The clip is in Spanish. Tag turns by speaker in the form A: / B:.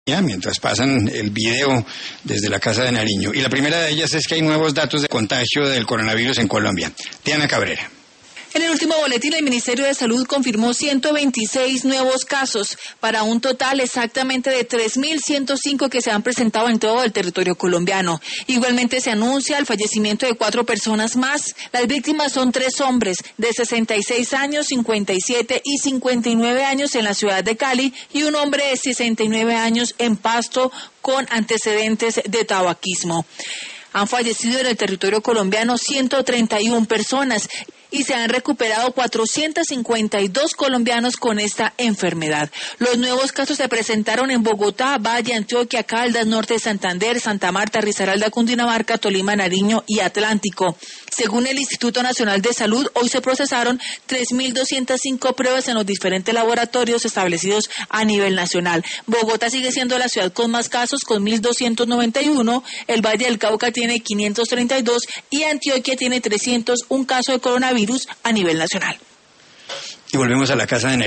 A: mientras pasan el video desde la Casa de Nariño. Y la primera de ellas es que hay nuevos datos de contagio del coronavirus en Colombia. Diana Cabrera.
B: En el último boletín, el Ministerio de Salud confirmó 126 nuevos casos, para un total exactamente de 3.105 que se han presentado en todo el territorio colombiano. Igualmente se anuncia el fallecimiento de 4 personas más. Las víctimas son 3 hombres de 66 años, 57 y 59 años en la ciudad de Cali y un hombre de 69 años en Pasto con antecedentes de tabaquismo. Han fallecido en el territorio colombiano 131 personas y se han recuperado 452 colombianos con esta enfermedad. Los nuevos casos se presentaron en Bogotá, Valle, Antioquia, Caldas, Norte de Santander, Santa Marta, Risaralda, Cundinamarca, Tolima, Nariño y Atlántico. Según el Instituto Nacional de Salud, hoy se procesaron 3.205 pruebas en los diferentes laboratorios establecidos a nivel nacional. Bogotá sigue siendo la ciudad con más casos, con 1.291, el Valle del Cauca tiene 532 y Antioquia tiene 301 casos de coronavirus a nivel nacional.
A: Y volvemos a la Casa de Nariño.